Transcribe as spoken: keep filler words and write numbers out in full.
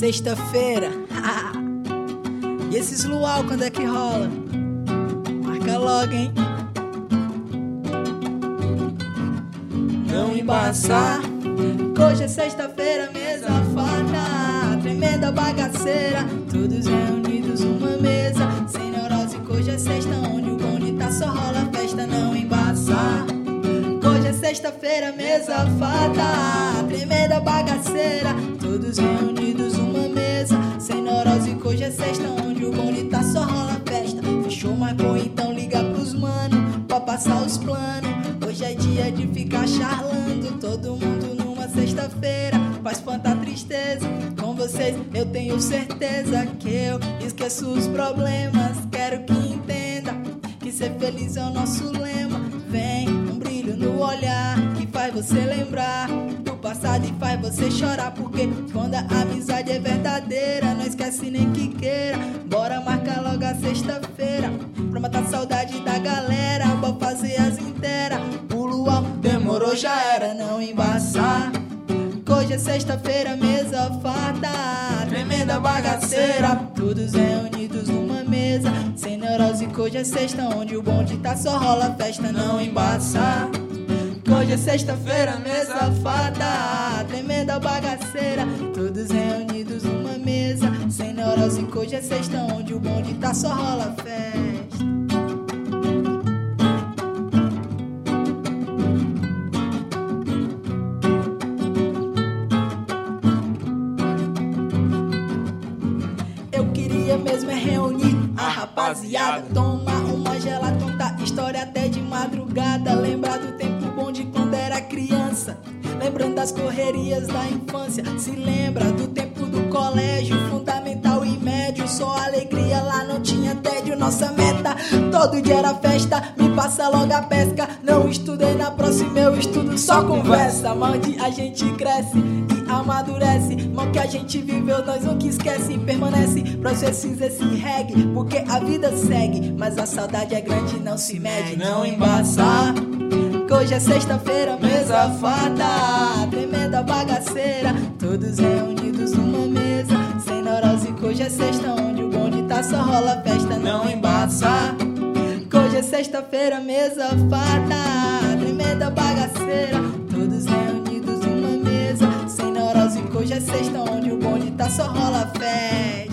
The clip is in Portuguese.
Sexta-feira. E esses luau, quando é que rola? Marca logo, hein? Não embaçar, que hoje é sexta-feira, mesa farta, tremenda bagaceira, todos reunidos numa mesa, sem neurose, que hoje é sexta, onde o bonde tá, só rola festa. Não embaçar, que hoje é sexta-feira, mesa farta, tremenda bagaceira, todos reunidos numa mesa, sem neurose, que hoje é sexta, onde o bonde tá, só rola festa. Fechou, marcou, então liga pros mano, pra passar os planos. Hoje é dia de ficar charlando, todo mundo numa sexta-feira, pra espantar a tristeza. Com vocês eu tenho certeza que eu esqueço os problemas. Quero que entenda que ser feliz é o nosso lema. Vem, um brilho no olhar que faz você lembrar do passado e faz você chorar. Porque quando a amizade é verdadeira, não esquece nem que queira. Bora marcar logo a sexta-feira, pra matar a saudade da galera, bora fazer as inteiras. O luau demorou, já era, não embaçar, que hoje é sexta-feira, mesa farta, tremenda bagaceira, todos reunidos numa mesa, sem neurose, que hoje é sexta, onde o bonde tá, só rola festa. Não embaçar, que hoje é sexta-feira, mesa farta, tremenda bagaceira, todos reunidos numa mesa, sem neurose, que hoje é sexta, onde o bonde tá, só rola festa. Eu queria mesmo é reunir a rapaziada, tomar uma gelada, contar história até de madrugada, lembrar do tempo bom de quando era criança, lembrando das correrias da infância. Se lembra do tempo do colégio, fundamental e médio, só alegria, lá não tinha tédio. Nossa meta todo dia era festa, me passa logo a pesca. Não estudei, na próxima eu estudo, só conversa. Onde a gente cresce e amadurece, mal que a gente viveu nós nunca esquece. Permanece pra ser cinza esse reggae, porque a vida segue, mas a saudade é grande, não se mede. Não embaçar, que hoje é sexta-feira, mesa farta, tremenda bagaceira, todos reunidos numa mesa, sem neurose, que hoje é sexta, onde o bonde tá, só rola festa. Não embaçar, que hoje é sexta-feira, mesa farta, tremenda bagaceira, todos reunidos numa mesa, sem neurose, que hoje é sexta, onde o bonde tá, só rola festa.